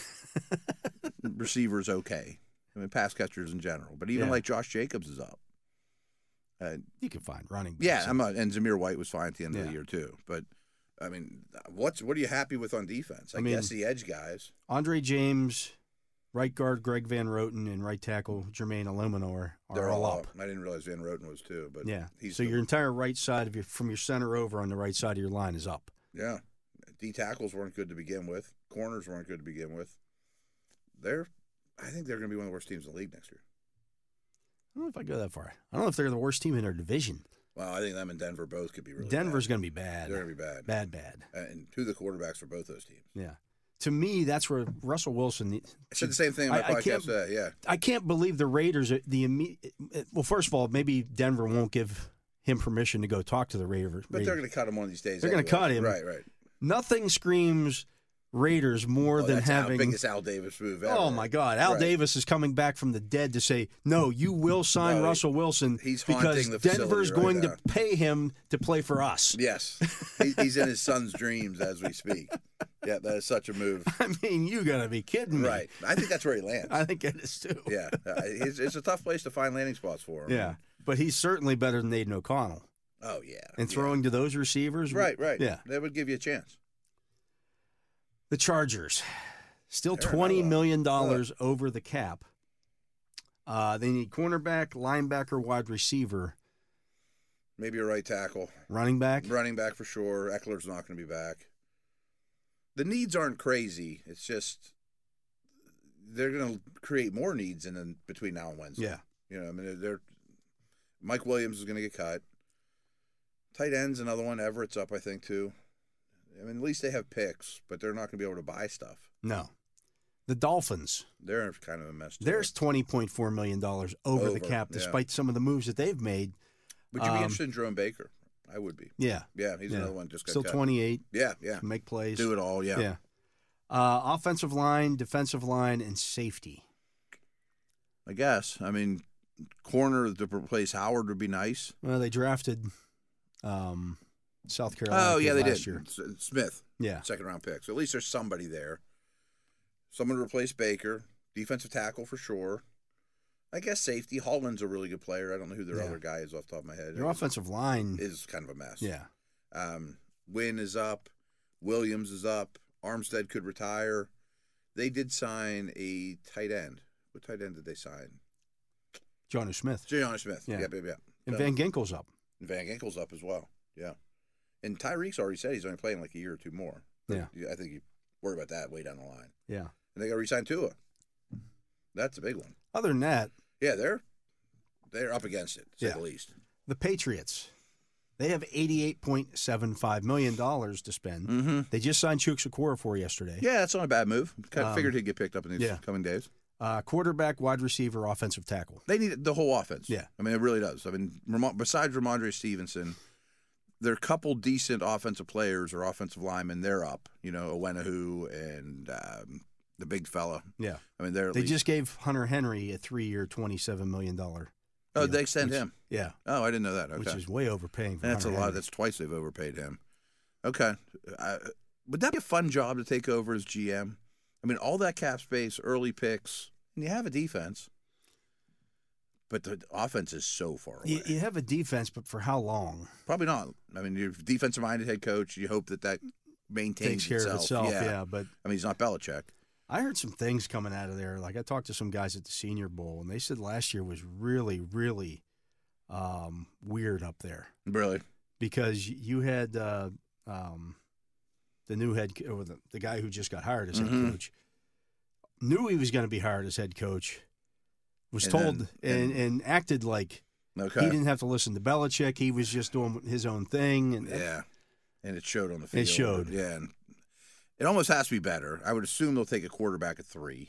Receivers okay. I mean, pass catchers in general, but even Yeah. like Josh Jacobs is up. Uh, You can find running backs. yeah, I'm not, and Zamir White was fine at the end of Yeah. the year too. But I mean, what's what are you happy with on defense? I, I mean- guess the edge guys. Andre James, right guard Greg Van Roten, and right tackle Jermaine Illuminor are They're all all up. I didn't realize Van Roten was too, but Yeah. he's So the- your entire right side of your from your center over on the right side of your line is up. yeah. D tackles weren't good to begin with. Corners weren't good to begin with. They're, I think they're going to be one of the worst teams in the league next year. I don't know if I go that far. I don't know if they're the worst team in their division. Well, I think them and Denver both could be really. Denver's bad. going to be bad. They're going to be bad. Bad, bad. And two of the quarterbacks for both those teams. Yeah. To me, that's where Russell Wilson. I said the same thing in my I- I podcast can't- today. Yeah. I can't believe the Raiders. are The imme- well, first of all, maybe Denver won't give him permission to go talk to the Raiders. But they're going to cut him one of these days. They're gonna anyway. cut him. Right, right. Nothing screams Raiders more Oh, than that's having. Al, biggest Al Davis move ever. Oh my God! Al Right. Davis is coming back from the dead to say, "No, you will sign No, Russell Wilson he's because haunting the facility Denver's right going now." to pay him to play for us." Yes. He, he's in his son's dreams as we speak. Yeah, that is such a move. I mean, you gotta be kidding me! Right. I think that's where he lands. I think it is too. Yeah. Uh, It's, it's a tough place to find landing spots for him. Yeah, but he's certainly better than Aiden O'Connell. Oh, yeah. And yeah. throwing to those receivers, Right, right. Yeah. That would give you a chance. The Chargers, still They're twenty another- million dollars over the cap. Uh, they need cornerback, linebacker, wide receiver, Maybe a right tackle. running back. Running back for sure. Eckler's not going to be back. The needs aren't crazy. It's just they're going to create more needs in, in between now and Wednesday. Yeah. You know, I mean, they're, they're Mike Williams is going to get cut. Tight end's another one. Everett's up, I think, too. I mean, at least they have picks, but they're not going to be able to buy stuff. No. The Dolphins, They're kind of a mess. Too. there's twenty point four million dollars over, Over, the cap, yeah. despite some of the moves that they've made. Would you be um, interested in Jerome Baker? I would be. Yeah. Yeah, he's yeah. another one just got Still cut. twenty-eight. Yeah, yeah. Can make plays. Do it all, yeah. Yeah. Uh, offensive line, defensive line, and safety. I guess. I mean, corner to replace Howard would be nice. Well, they drafted um, South Carolina. Oh, kid yeah, they last did. Year. S- Smith, Yeah. second round pick. So at least there's somebody there. Someone to replace Baker. Defensive tackle for sure. I guess safety. Holland's a really good player. I don't know who their Yeah. other guy is off the top of my head. Their offensive line is kind of a mess. Yeah. Um, Wynn is up. Williams is up. Armstead could retire. They did sign a tight end. What tight end did they sign? Johnny Smith. Johnny Smith. Yeah. Yep, yep, yep. And So- Van Ginkel's up. And Van Ginkel's up as well. Yeah. And Tyreek's already said he's only playing like a year or two more. Yeah. I think you worry about that way down the line. Yeah. And they got to re-sign Tua. That's a big one. Other than that, Yeah, they're they're up against it, to say Yeah. the least. the Patriots, they have eighty-eight point seven five million dollars to spend. Mm-hmm. They just signed Chukwuekorfor for yesterday. Yeah, that's not a bad move. Kind of Um, figured he'd get picked up in these yeah. coming days. Uh, quarterback, wide receiver, offensive tackle. They need the whole offense. Yeah. I mean, it really does. I mean, Ramon, besides Ramondre Stevenson, there are a couple decent offensive players or offensive linemen. They're up. You know, Owenahu and um, the big fella. Yeah. I mean, they're at They least- just gave Hunter Henry a three-year, twenty-seven million dollars. Oh, deal, they extend which- him. Yeah. Oh, I didn't know that. Okay. Which is way overpaying for That's a Hunter lot. Henry. That's twice they've overpaid him. Okay. Uh, would that be a fun job to take over as G M? I mean, all that cap space, early picks, and you have a defense, but the offense is so far away. You, you have a defense, but for how long? Probably not. I mean, you're a defensive-minded head coach. You hope that that maintains Takes care itself. of itself, yeah. Yeah. But I mean, he's not Belichick. I heard some things coming out of there. Like I talked to some guys at the Senior Bowl, and they said last year was really, really um, weird up there Really? because you had uh, um, the new head co- or the, the guy who just got hired as head Mhm. coach knew he was going to be hired as head coach. Was And told then- and, and- and acted like Okay. he didn't have to listen to Belichick. He was just doing his own thing. And Yeah. And it showed on the field. It showed. Yeah. And it almost has to be better. I would assume they'll take a quarterback at three.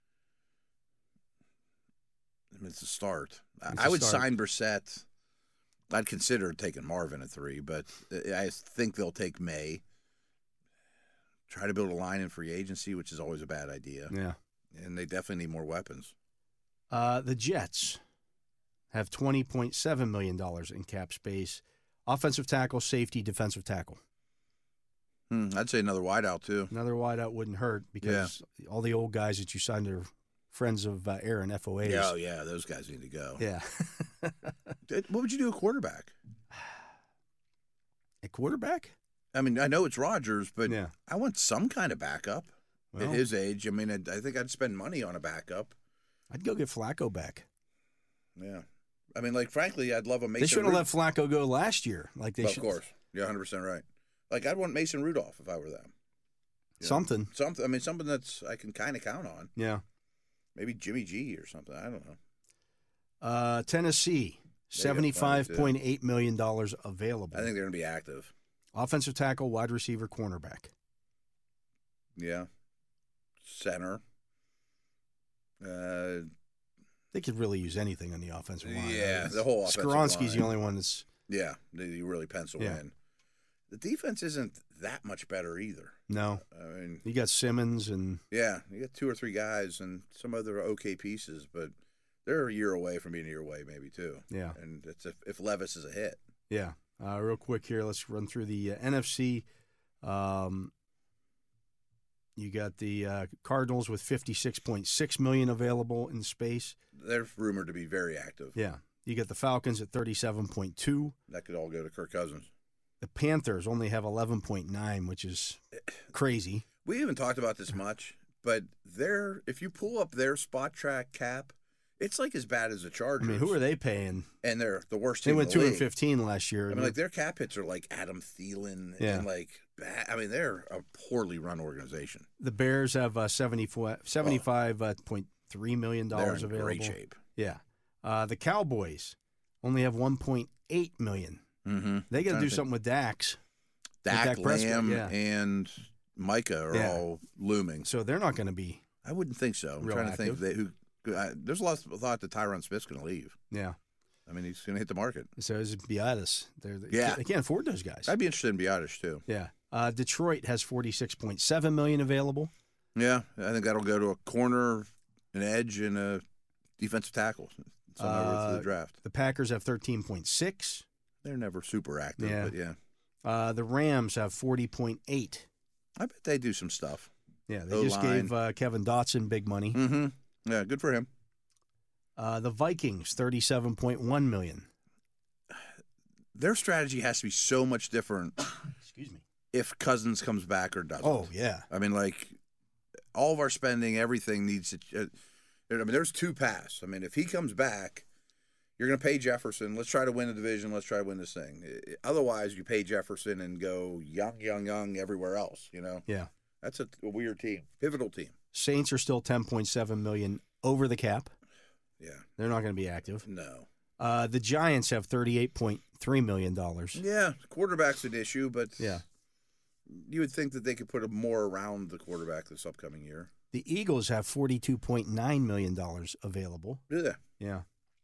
I mean, it's a start. I- It's I a would start. sign Brissett. I'd consider taking Marvin at three, but I think they'll take May. Try to build a line in free agency, which is always a bad idea. yeah. And they definitely need more weapons. Uh, the Jets have twenty point seven million dollars in cap space. Offensive tackle, safety, defensive tackle. Hmm, I'd say another wideout, too. Another wideout wouldn't hurt because all the old guys that you signed are friends of uh, Aaron F O As. Yeah, oh, yeah, those guys need to go. Yeah. What would you do at quarterback? A quarterback? I mean, I know it's Rodgers, but Yeah. I want some kind of backup Well, at his age. I mean, I, I think I'd spend money on a backup. I'd go get Flacco back. Yeah. I mean, like, frankly, I'd love a Mason They should have let Rudolph. Flacco go last year. Like they Well, should. of course. You're one hundred percent right. Like, I'd want Mason Rudolph if I were them. You know, Something. Something. I mean, something that's I can kind of count on. Yeah. Maybe Jimmy G or something. I don't know. Uh, Tennessee, seventy-five point eight million dollars available. I think they're going to be active. Offensive tackle, wide receiver, cornerback. Yeah. Center. Uh, They could really use anything on the offensive line. Yeah, right? the whole offensive Skoronski's the line. only one that's yeah, they you really pencil Yeah. in. The defense isn't that much better either. no. I mean, You got Simmons and yeah, you got two or three guys and some other okay pieces, but they're a year away from being a year away, maybe too. yeah, And it's if, if Levis is a hit. yeah. Uh, real quick here, let's run through the uh, N F C. Um, you got the uh, Cardinals with fifty-six point six million dollars available in space. They're rumored to be very active. Yeah. You got the Falcons at thirty-seven point two. That could all go to Kirk Cousins. The Panthers only have eleven point nine, which is crazy. We haven't talked about this much, but they're if you pull up their spot track cap, it's like as bad as the I Chargers. mean, who are they paying? And they're the worst They team went in two the and league. fifteen last year. I mean, like their cap hits are like Adam Thielen Yeah. and like bad. I mean, they're a poorly run organization. The Bears have uh, seventy-five point three million They're dollars in available. great shape. Yeah. Uh, the Cowboys only have one point eight million dollars. Mm-hmm. They got to do something with Dax. Dak, Dak Prescott, Lamb, yeah. and Micah are Yeah. all looming. So they're not going to be. I wouldn't think so. I'm Real trying to active. think they, who. I, there's a lot of thought that Tyron Smith's going to leave. Yeah. I mean, he's going to hit the market. So is Biadasz. They're, they, Yeah. they can't afford those guys. I'd be interested in Biotish too. Yeah. Uh, Detroit has forty-six point seven million dollars available. Yeah, I think that'll go to a corner, an edge, and a defensive tackle. Somewhere Uh, through the draft. The Packers have thirteen point six. They're never super active, Yeah. but yeah, Uh, the Rams have forty point eight. I bet they do some stuff. Yeah, they just O-line. gave uh, Kevin Dotson big money. Mm-hmm. Yeah, good for him. Uh, the Vikings, thirty-seven point one million dollars. Their strategy has to be so much different. Excuse me. If Cousins comes back or doesn't. Oh, yeah. I mean, like, all of our spending, everything needs to. Uh, I mean, there's two paths. I mean, if he comes back, you're going to pay Jefferson. Let's try to win the division. Let's try to win this thing. Otherwise, you pay Jefferson and go young, young, young everywhere else. You know. Yeah. That's a, a weird team, pivotal team. Saints are still ten point seven million dollars over the cap. Yeah. They're not going to be active. No. Uh, the Giants have thirty-eight point three million dollars. Yeah, quarterback's an issue, but yeah, you would think that they could put more around the quarterback this upcoming year. The Eagles have forty-two point nine million dollars available. Do they? Yeah.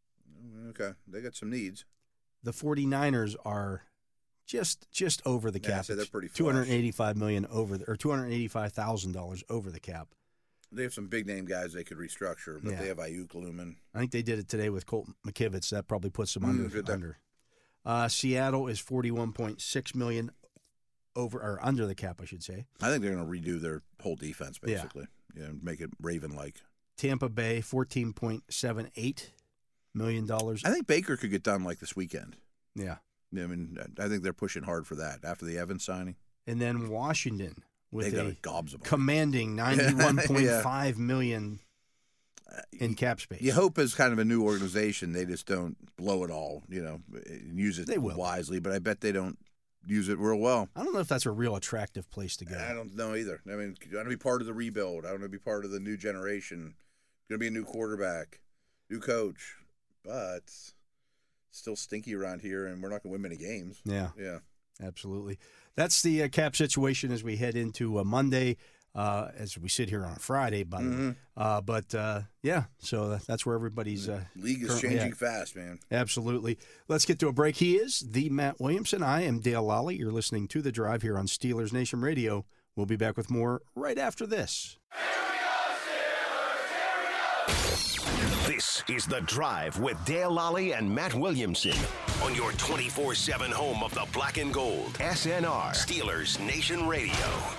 Okay, they got some needs. The 49ers are just just over the Yeah, cap. so they're pretty flush. two hundred eighty-five million dollars over the, or two hundred eighty-five thousand dollars over the cap. They have some big name guys they could restructure, but Yeah. they have Ayuk looming. I think they did it today with Colt McKivitz. That probably puts them Mm, under. good there. under. Uh, Seattle is forty-one point six million dollars over or under the cap, I should say. I think they're going to redo their whole defense Yeah. basically, yeah, and make it Raven-like. Tampa Bay, fourteen point seven eight million dollars. I think Baker could get done like this weekend. Yeah. I mean, I think they're pushing hard for that after the Evans signing. And then Washington with They got a a gobs of money. commanding ninety-one point five million Uh, in cap space. You hope as kind of a new organization, they just don't blow it all, you know, and use it They will. wisely. But I bet they don't use it real well. I don't know if that's a real attractive place to go. I don't know either. I mean, I want to be part of the rebuild. I want to be part of the new generation. Going to be a new quarterback, new coach, but still stinky around here, and we're not going to win many games. Yeah, Yeah. absolutely. That's the uh, cap situation as we head into uh, Monday, uh, as we sit here on a Friday, by the Mm-hmm. way. Uh, but, uh, yeah, so that- that's where everybody's uh, League is currently changing at. fast, man. Absolutely. Let's get to a break. He is the Matt Williamson. I am Dale Lally. You're listening to The Drive here on Steelers Nation Radio. We'll be back with more right after this. This is The Drive with Dale Lally and Matt Williamson on your twenty-four seven home of the black and gold. S N R, Steelers Nation Radio.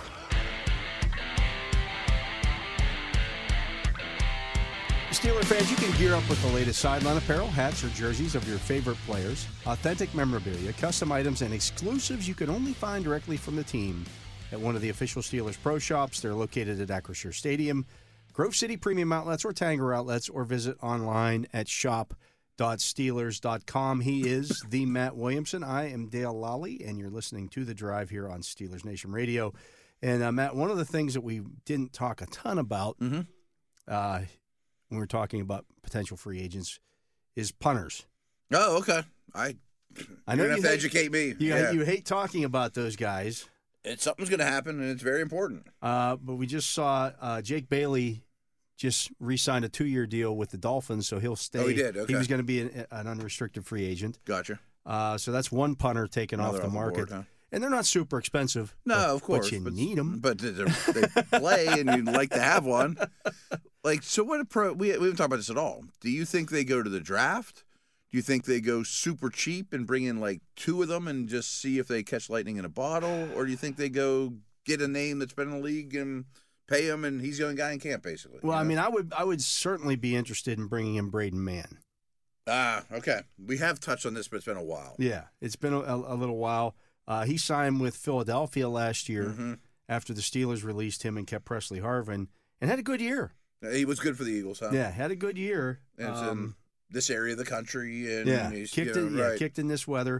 Steeler fans, you can gear up with the latest sideline apparel, hats, or jerseys of your favorite players, authentic memorabilia, custom items, and exclusives you can only find directly from the team at one of the official Steelers Pro Shops. They're located at Acrisure Stadium, Grove City Premium Outlets, or Tanger Outlets, or visit online at shop dot steelers dot com. He is the Matt Williamson. I am Dale Lally, and you're listening to The Drive here on Steelers Nation Radio. And, uh, Matt, one of the things that we didn't talk a ton about Mm-hmm. uh, when we're talking about potential free agents is punters. Oh, okay. I, I know you're going to you have to hate- educate me. You, yeah. you hate talking about those guys, It's, something's going to happen, and it's very important. uh, but we just saw uh, Jake Bailey just re-signed a two-year deal with the Dolphins, so he'll stay. Oh, he did? Okay. He was going to be an, an unrestricted free agent. Gotcha. Uh, so that's one punter taken Another off the off the market. board, huh? And they're not super expensive. No, but, of course. But you need them. But they, they play, and you'd like to have one. Like, so what? A pro, we, we haven't talked about this at all. Do you think they go to the draft? Do you think they go super cheap and bring in like two of them and just see if they catch lightning in a bottle? Or do you think they go get a name that's been in the league and pay him and he's the only guy in camp, basically? Well, you I know? mean, I would I would certainly be interested in bringing in Braden Mann. Ah, okay. We have touched on this, but it's been a while. Yeah, it's been a, a little while. Uh, he signed with Philadelphia last year Mm-hmm. after the Steelers released him and kept Presley Harvin, and had a good year. He was good for the Eagles, huh? Yeah, had a good year. And it's Um, in this area of the country, and yeah, he's kicked you know, in. Yeah, right. kicked in this weather.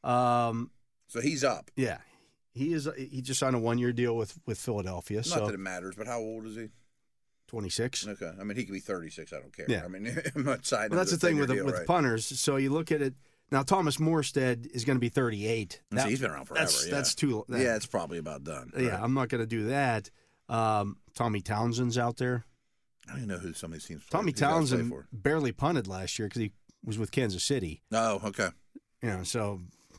Um, So he's up. yeah, he is. He just signed a one-year deal with with Philadelphia. Not so that it matters, but how old is he? twenty-six. Okay. I mean, he could be thirty-six. I don't care. Yeah. I mean, I'm not signing Well, that's the him to a thing with the, deal, with right? punters. So you look at it now. Thomas Morstead is going to be thirty-eight. And see, he's been around forever. That's yeah. that's too. that- yeah, it's probably about done. yeah. right. I'm not going to do that. Um, Tommy Townsend's out there. I don't even know who some of these teams. Tommy these guys play Townsend for. barely punted last year because he was with Kansas City. Oh, okay. You know, so.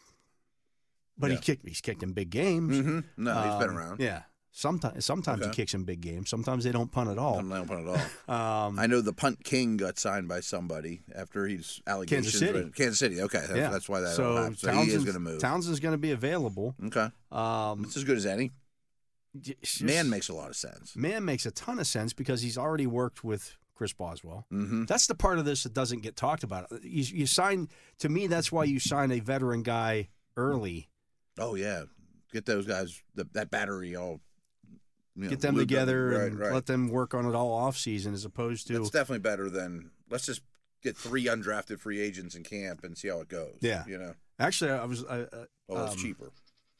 But he Yeah. kicked. He's kicked in big games. Mm-hmm. No, he's been Um, around. Yeah. Sometimes, sometimes he Okay. kicks in big games. Sometimes they don't punt at all. I don't punt at all. Um, I know the punt king got signed by somebody after he's allegations. Kansas City. but- Kansas City. Okay, that's, yeah. that's why that. So happened. So he is Townsend's- going to move. Townsend's going to be available. Okay, Um, it's as good as any. it's just- Man makes a lot of sense. Man makes a ton of sense because he's already worked with Chris Boswell. Mm-hmm. That's the part of this that doesn't get talked about. You, you sign, to me, that's why you sign a veteran guy early. Oh, yeah. Get those guys, the, that battery all. You know, Get them lubed together up. Right, and right. let them work on it all off season as opposed to. It's definitely better than let's just get three undrafted free agents in camp and see how it goes. Yeah. You know? Actually, I was. Uh, uh, Oh, it's um, cheaper. Do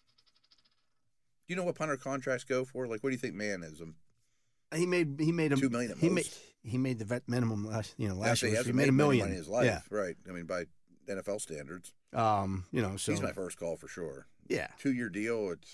you know what punter contracts go for? Like, what do you think man is? Um, He made he made a Two million at he most. made he made the vet minimum last you know last actually, year. he So he hasn't made a made million money in his life. Yeah. Right. I mean, by N F L standards. Um. You know. So He's my first call for sure. yeah. Two year deal, it's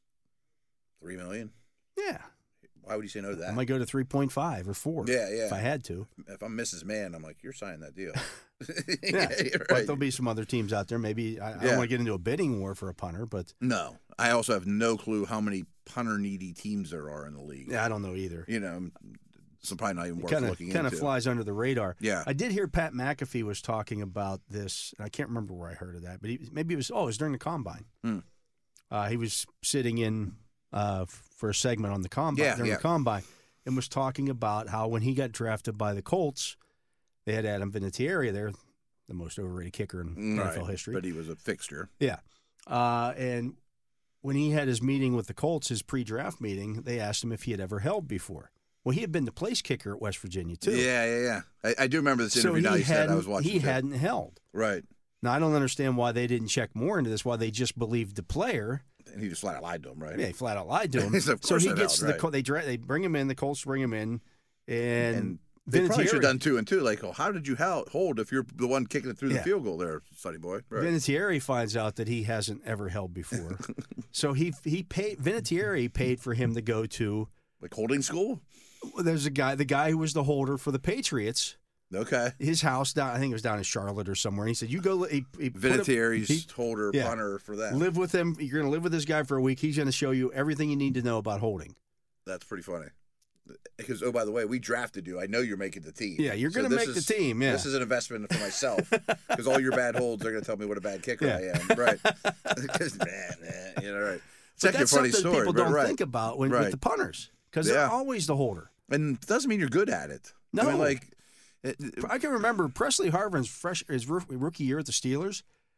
three million. Yeah. Why would you say no to that? I might go to three point five or four. Yeah, yeah. If I had to. If I'm Missus Mann, I'm like, you're signing that deal. Yeah. You're But right. there'll be some other teams out there. Maybe I, I Yeah. don't want to get into a bidding war for a punter, but No, I also have no clue how many punter needy teams there are in the league. yeah, I don't know either. You know, it's probably not even worth Kind of looking kind of into. flies under the radar. Yeah. I did hear Pat McAfee was talking about this. And I can't remember where I heard of that, but he, maybe it was oh, it was during the combine. Hmm. Uh, he was sitting in uh, for a segment on the combine Yeah, during yeah. the combine, and was talking about how when he got drafted by the Colts, they had Adam Vinatieri there, the most overrated kicker in Right, N F L history. But he was a fixture. Yeah. Uh, and when he had his meeting with the Colts, his pre-draft meeting, they asked him if he had ever held before. Well, he had been the place kicker at West Virginia, too. Yeah, yeah, yeah. I, I do remember this So interview. he, now you said I was hadn't, watching. he too. hadn't held. Right. Now, I don't understand why they didn't check more into this, why they just believed the player. And he just flat out lied to him, right? Yeah, he flat out lied to him. He's, of so course he I've gets held, to the right. Col- they dra- they bring him in, the Colts bring him in, and, And they probably should have Vinatieri- done two and two. Like, oh, how did you hel- hold if you're the one kicking it through Yeah. the field goal there, Sonny boy? Right. Vinatieri finds out that he hasn't ever held before. So he he paid Vinatieri paid for him to go to Like holding school? there's a guy the guy who was the holder for the Patriots. Okay. His house down I think it was down in Charlotte or somewhere. And he said, "You go he, he put him- Vinatieri's he- holder, yeah. punter for that. live with him. You're going to live with this guy for a week. He's going to show you everything you need to know about holding." That's pretty funny. Because, oh, by the way, we drafted you. I know you're making the team. Yeah, you're So gonna this make is- the team, yeah. This is an investment for myself. Because all your bad holds, they're going to tell me what a bad kicker Yeah. I am. Right. Because, man, man, you know, right. It's But actually a that's funny something story. people but don't right. think about when, Right. with the punters because Yeah. they're always the holder. And it doesn't mean you're good at it. I No. mean, like, it, it- I can remember Presley Harvin's fresh his roo- rookie year at the Steelers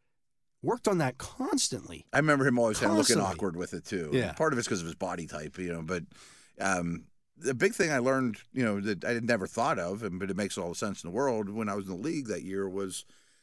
worked on that constantly. I remember him always kind of looking Constantly. awkward with it, too. Yeah. Part of it's because of his body type, you know, but um, the big thing I learned, you know, that I had never thought of, and but it makes all the sense in the world when I was in the league that year was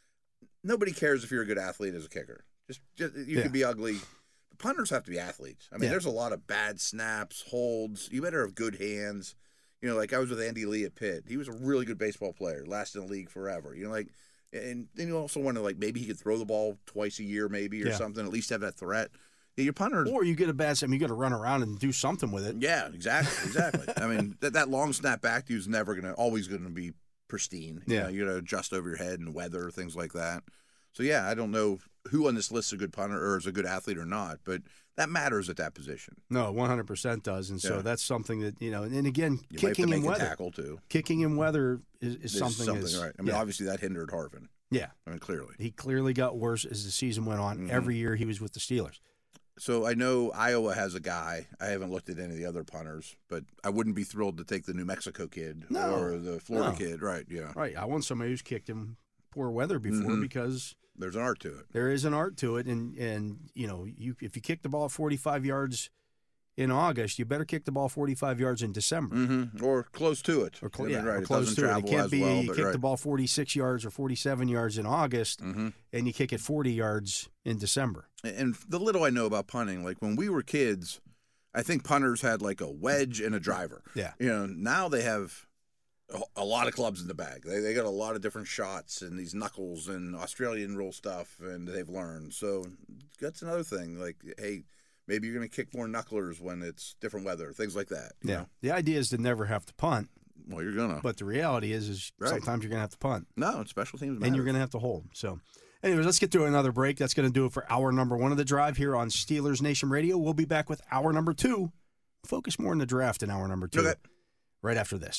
nobody cares if you're a good athlete as a kicker. Just, just you Yeah. can be ugly. The punters have to be athletes. I mean, Yeah. there's a lot of bad snaps, holds. You better have good hands. You know, like I was with Andy Lee at Pitt. He was a really good baseball player, lasted in the league forever. You know, like, and then you also wonder, like, maybe he could throw the ball twice a year, maybe, or Yeah. something, at least have that threat. Yeah, your punter. Or you get a bad, I mean, you got to run around and do something with it. Yeah, exactly, exactly. I mean, that, that long snap back to you is never going to, always going to be pristine. You Yeah. know, you got to adjust over your head and weather, things like that. So, yeah, I don't know who on this list is a good punter or is a good athlete or not, but that matters at that position. No, one hundred percent does. And so Yeah. that's something that, you know, and, and again, You kicking might have in to make weather. a tackle, too. Kicking in weather is, is There's something, something is, right. I mean, yeah. obviously that hindered Harvin. Yeah. I mean, clearly. He clearly got worse as the season went on. Mhm. Every year he was with the Steelers. So I know Iowa has a guy. I haven't looked at any of the other punters, but I wouldn't be thrilled to take the New Mexico kid No. or the Florida No. kid. Right, yeah. Right. I want somebody who's kicked in poor weather before Mhm. because There's an art to it. there is an art to it. And, and you know, you if you kick the ball forty-five yards in August, you better kick the ball forty-five yards in December. Mm-hmm. Or close to it. Or, cl- I mean, yeah, right. or it close doesn't to it. It travel can't as be well, you but kick right. the ball forty-six yards or forty-seven yards in August Mm-hmm. and you kick it forty yards in December. And the little I know about punting, like when we were kids, I think punters had like a wedge and a driver. Yeah. You know, now they have a, a lot of clubs in the bag. They they got a lot of different shots and these knuckles and Australian rule stuff, and they've learned. So that's another thing. Like, hey, maybe you're going to kick more knucklers when it's different weather, things like that. you Yeah. know? The idea is to never have to punt, Well, you're gonna. but the reality is is Right. sometimes you're going to have to punt. no, it's special teams. And you're going to have to hold. So, anyways, let's get through another break. That's going to do it for hour number one of the drive here on Steelers Nation Radio. We'll be back with hour number two. Focus more on the draft in hour number two Okay. right after this.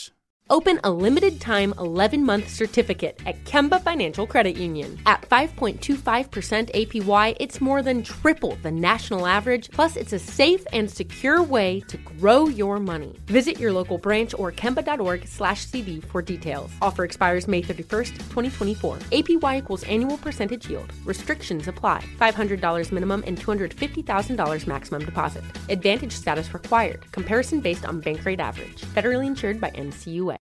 Open a limited-time eleven-month certificate at Kemba Financial Credit Union. At five point two five percent A P Y, it's more than triple the national average, plus it's a safe and secure way to grow your money. Visit your local branch or kemba.org slash CD for details. Offer expires May thirty-first, twenty twenty-four. A P Y equals annual percentage yield. Restrictions apply. five hundred dollars minimum and two hundred fifty thousand dollars maximum deposit. Advantage status required. Comparison based on bank rate average. Federally insured by N C U A.